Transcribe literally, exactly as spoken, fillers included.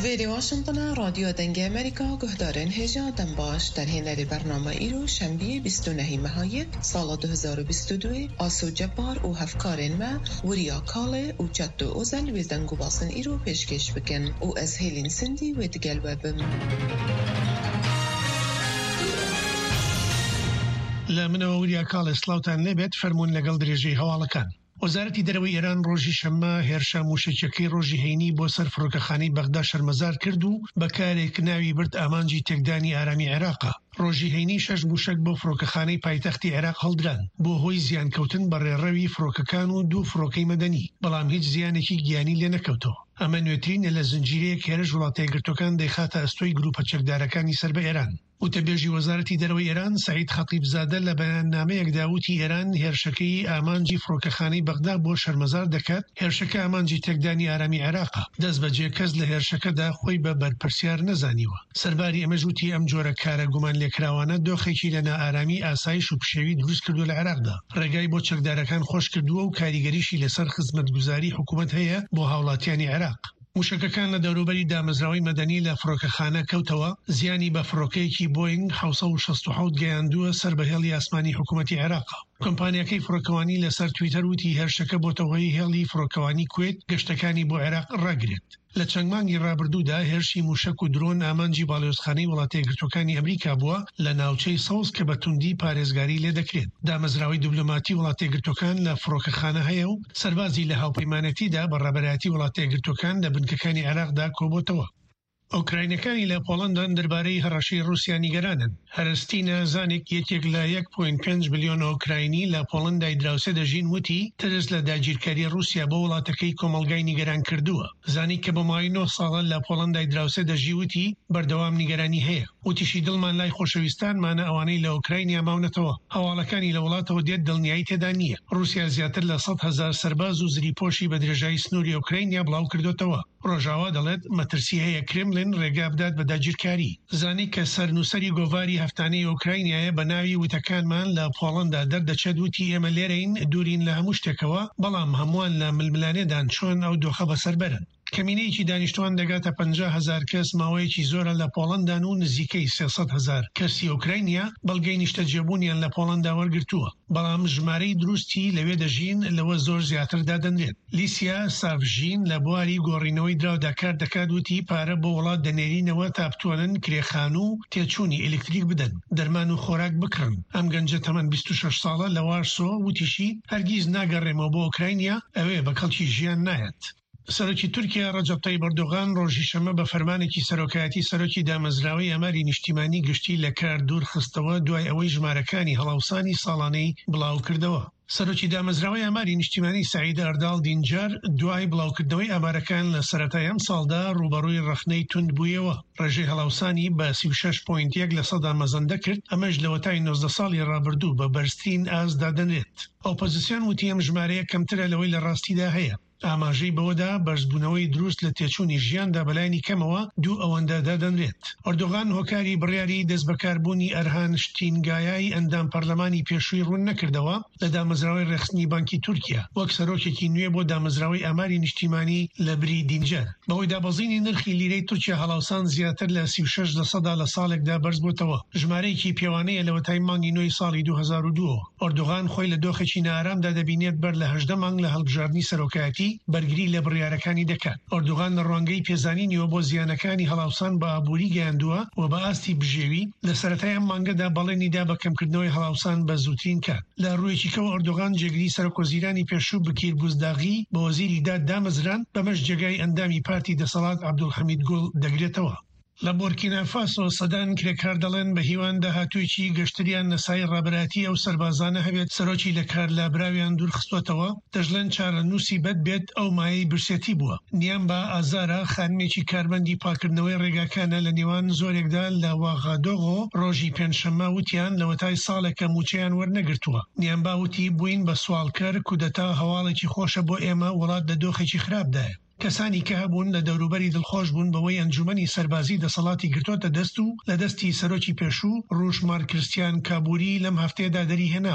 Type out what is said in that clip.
رادیو واشنطن رادیو دنگ امریکا گهدارن هجا دنباش در هنر برنامه ایرو شنبه بیست و نه مهایت سال دو هزار و بیست و دو آسو جبار و هفکارن ما وریا کاله و جد و اوزل و دنگو باسن ایرو پیشکش بکن و از هیلین سندی و دگل وبم لمن وریا کاله سلاوتان لبت فرمون لگل درجه هوالکان وزارتی دەرەوەی ئێران ڕۆژی شەممە هێرشە موشکەکەی ڕۆژی هەینی بۆ سەر فڕۆکەخانەی بەغدا شەرمەزار کرد و بەکارێک ناوی برد ئامانجی تێکدانی ئارامی عێراقا. ڕۆژی هەینی شەش موشک بۆ فڕۆکەخانەی پایتەختی عێراق هەڵدران بۆ هۆی زیانکەوتن بە ڕێڕەوی فڕۆکەکان و دوو فڕۆکەی مەدەنی، بەڵام هیچ زیانێکی گیانی لێ نەکەوتەوە. ئەمە نوێترینە لە زنجیرەیەک هێرش وڵاتە یەکگرتووەکان دەیخاتە ئەستۆی گروپە چەکدارەکانی سەر بە ئێران. وتەبێژی وەزارەتی دەرەوەی ئێران سعید خەتیبزادە لە بەیاننامەیەکدا وتی ئێران هێرشەکەی ئامانجی فڕۆکەخانەی بەغدا بۆ شەرمەزار دەکات. هێرشەکە ئامانجی تێکدانی ئارامی عێراقا. دەست بەجێ کەس لە هێرشەکەدا خۆی بە بەرپرسیار نەزانیوە. سەرباری ئەمەش وتی ئەم جۆرە کارە گومان لێکراوانە دۆخێکی لە نائارامی ئاسایش و پشێوی دروست کردو لە عێراقدا. ڕێگای بۆ چەکدارەکان خۆش کردووە و کاریگەریشی لەسەر خزمەتگوزاری حکوومەت هەیە بۆ هاوڵاتیانی عێراق. موشکەکان لە دەوروبەری دامەزراوەی مەدەنی لە فڕۆکەخانە کەوتەوە، زیانی بە فڕۆکەیەکی بۆینگ حوت و شەست و حوت گەیاندووە سەر بەهێڵی ئاسمانی حکوومەتی عێراقا. کۆمپانیەکەی فڕۆکەوانی لەسەر تویتەر وتی هێرشەکە بۆتە هۆی هێڵی فڕۆکەوانی کوێت گەشتەکانی بۆ عێراق ڕاگرێت. لە چەند مانگی ڕابردوودا هێرشی موشک و درۆن ئامانجی باڵیۆزخانەی وڵاتە یەکگرتووەکانی ئەمریکا بووە لە ناوچەی سەوز کە بە توندی پارێزگاری لێ دەکرێت. دامەزراوەی دیپلۆماتی وڵاتە یەکگرتووەکان لە فڕۆکەخانە هەیە و سەربازی لە هاوپەیمانەتیدا بە ڕێبەرایەتی وڵاتە یەکگرتووەکان لە بنکەکانی عێراقدا کۆبۆتەوە. ئۆکراینەکانی لە پۆڵەندان دەربارەی هەڕەشەی رووسیا نیگەرانن. هەرستینە زانێک یەکێک لە یەک پۆینت پێنج ملیۆن ئۆکراینی لە پۆڵەندای دراوسێ دەژین وتی ترس لە داگیرکاری رووسیا بۆ وڵاتەکەی کۆمەڵگای نیگەران کردووە. زانی کە بە ماوەی نۆ ساڵە لە پۆڵەندای دراوسێ دەژی وتی بەردەوام نیگەرانی هەیە. وتیشی دڵمان لای خۆشەویستانمانە ئەوانەی لە ئۆکراینیا ماونەتەوە. هەواڵەکانی لە وڵاتەوە دێت دڵنیایی تێدا نییە. رووسیا زیاتر لە سەد هەزار سەرباز و زریپۆشی بە درێژایی سنووری ئۆکراینیا بڵاو کردوتەوە. ڕۆژاوا دەڵێت مەترسی هەیە کرێملین ڕێگا بدات بە داگیرکاری. زانی کە سەرنووسەری گۆڤاری هەفتانەی ئۆکراینایە بە ناوی وتەکانمان لە پۆڵەندا دەردەچێت وتی ئێمە لێرەین دوورین لە هەموو شتێکەوە، بەڵام هەمووان لە ململانێدان چۆن ئەو دۆخە بەسەربەرن. کەمینەیەکی دانیشتوان دەگاتە پەنجا هەزار کەس ماوەیەکی زۆرە لە پۆڵەندان و نزیکەی سێسەد هەزار کەسی ئۆکراینیا بەڵگەی نیشتەجێبوونیان لە پۆڵەندا وەرگرتووە، بەڵام ژمارەی دروستی لەوێ دەژین لەوە زۆر زیاتر دادەنرێت. لیسیا سافژین لە بواری گۆڕینەوەی دراودا کار دەکات وتی پارە بۆ وڵات دەنێرینەوە تا بتوانن کرێخان و تێچوونی ئەلکتریک بدەن، دەرمان و خۆراک بکڕن. ئەم گەنجە تەمەن بیست و شەش ساڵە لە وارسۆ وتیشی هەرگیز ناگەڕێمەوە بۆ ئۆکراینیا، ئەوێ بە کەڵکی ژیان نایەت. سەرۆکی تورکیا ڕەجەب تایب ئەردۆغان ڕۆژی شەمە بە فەرمانێکی سەرۆکایەتی سەرۆکی دامەزراوەی ئەماری نیشتیمانی گشتی لە کار دوور خستەوە دوای ئەوەی ژمارەکانی هەڵاوسانی ساڵانەی بڵاو کردەوە. سەرۆکی دامەزراوەی ئەماری نیشتیمانی سعید ئەرداڵ دینجار دوای بڵاوکردنەوەی ئامارەکان لە سەرەتای ئەم ساڵدا ڕوبەڕووی ڕەخنەی توند بوویەوە. ڕێژەی هەڵاوسانی بە سی و شەش پۆینت یەک لە سەدا مەزەندە کرد، ئەمەش لە وەتای نۆزدە ساڵی ڕابردوو بە بەرزترین ئاز دادەنرێت. ئۆپۆزیسیۆن وتی ئەم ژمارەیە کەمترە لەوەی لە ڕاستیدا هەیە. ئاماژەی بەوەدا بەرزبوونەوەی دروست لە تێچوونی ژیاندا بەلایانی کەمەوە دوو ئەوەندە دادەنرێت. ئەردۆغان هۆکاری بڕیاری دەست بەکاربوونی ئەرهان شتینگایای ئەندام پەرلەمانی پێشووی ڕوون نەکردەوە لە دامەزراوەی ڕێخستنی بانکی تورکیا وەک سەرۆکێکی نوێ بۆ دامەزراوەی ئاماری نیشتیمانی لە بری دینجەر. بەهۆی دابەزینی نرخی لیرەی تورکیا هەڵاوسان زیاتر لە سی و شەش دەسەدا لە ساڵێکدا بەرز بووتەوە، ژمارەیەکی پێوانەیە لە وەتای مانگی نۆی ساڵی دوو هەزار و دوو. ئەردۆغان خۆی لە دۆخێکی نائارامدا دەبینێت بەر لە هەژدە مانگ لە هەڵبژاردننی سەرۆکایەتی بەرگری لە بڕیارەکانی دەکات. ئەردۆغان لە ڕوانگەی پێزانینیەوە بۆ زیانەکانی هەڵاوسان بە ئابووری گەیاندووە و بە ئاستی بژێوی لە سەرەتای ئەم مانگەدا بەڵێنیدا بە کەمکردنەوەی هەڵاوسان بە زووترین کات. لە ڕوویەکی کەوە ئەردۆغان جێگری سەرۆکوەزیرانی پێشوو بکیر بوزداغی بە وەزیری داد دامەزران، بەمەش جێگای ئەندامی پارتی دەسەڵات عەبدولحەمید گوڵ دەگرێتەوە. لە بورکینا فاسۆ سەدان کرێکار دەڵێن بە هیوان داهاتوویی گەشتریان نەسای ڕابراتی ئەو سەربازانە هەبێت سەرۆکی لە کار لابراویان دوور خستوەتەوە، دەژڵێن چارە نووسی بەد بێت ئەو مایەی برسێتی بووە. نیان بە ئازارە خانمێکی کاربەندی پاکردنەوەی ڕێگاکانە لە نێوان زۆرێکدا لە واغادۆغۆ ڕۆژی پێنجشەممە وتیان لە وەتای ساڵێکە موچەیان وەرنەگرتووە. نیان باوتی بووین بە سوالکەر کودەتا هەواڵێکی خۆشە بۆ ئێمە وڵات لە دۆخێکی خراپدایە. کەسانی کە هەبوون لە دەوروبەری دڵخۆش بوون بەوەی ئەنجومەنی سەربازی دەسەڵاتی گرتوۆتە دەست و لە دەستی سەرۆکی پێشوو ڕوژمار کریستیان کابووری لەم هەفتەیەدا دەری هێنا.